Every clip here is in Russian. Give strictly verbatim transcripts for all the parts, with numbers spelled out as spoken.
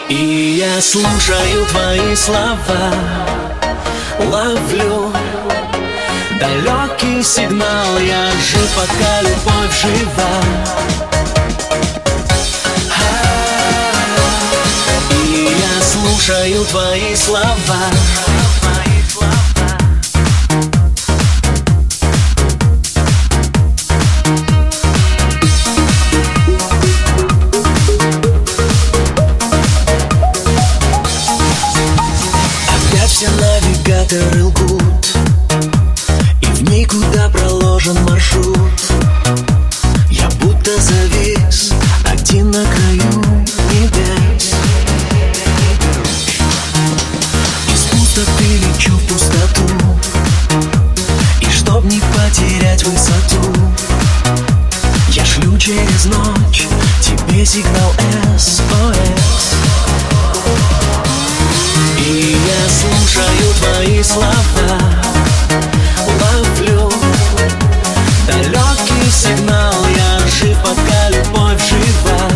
И я слушаю твои слова, ловлю далекий сигнал. Я жив, пока любовь жива. И я слушаю твои слова. Все навигаторы лгут, и в ней куда проложен маршрут. Я будто завис один на краю небес. Из пустоты лечу в пустоту, и чтоб не потерять высоту, я шлю через ночь тебе сигнал эс о эс. И я слушаю твои слова, ловлю далекий сигнал. Я жив, пока любовь жива.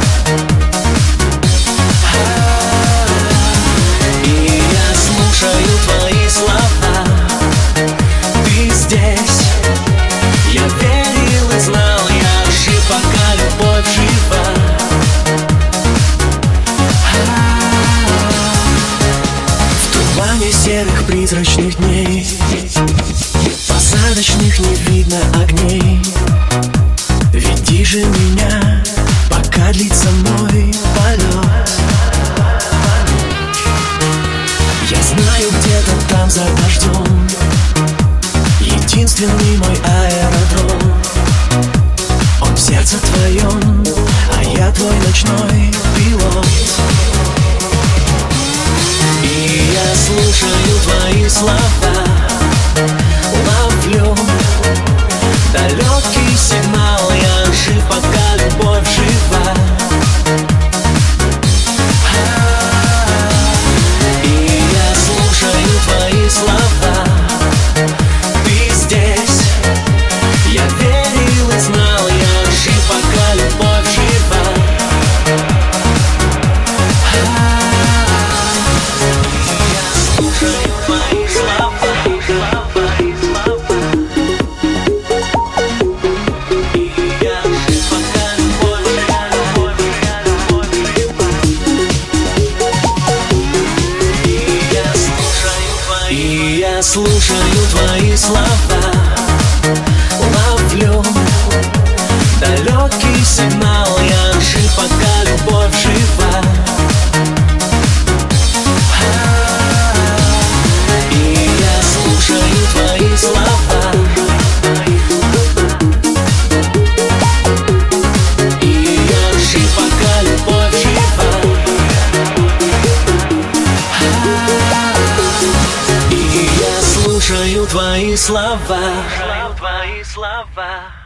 И я слушаю твои слова. Ты здесь, я верил и знал. Я жив, пока любовь жива. Серых призрачных дней, посадочных не видно огней. Веди же меня, пока длится мой полет. Я знаю, где-то там за дождем единственный мой аэродром. Он в сердце твоем, а я твой ночной пилот. И я слушаю твои слова, ловлю далекий сигнал. Я жив, пока любовь жива. И я слушаю твои слова. Ты здесь, я верил и знал. Я жив, пока любовь жива. И я слушаю твои слова, ловлю далекий сигнал. Я жив, пока любовь жива. И я слушаю твои слова. И я жив, пока любовь жива. И я слушаю твои слова.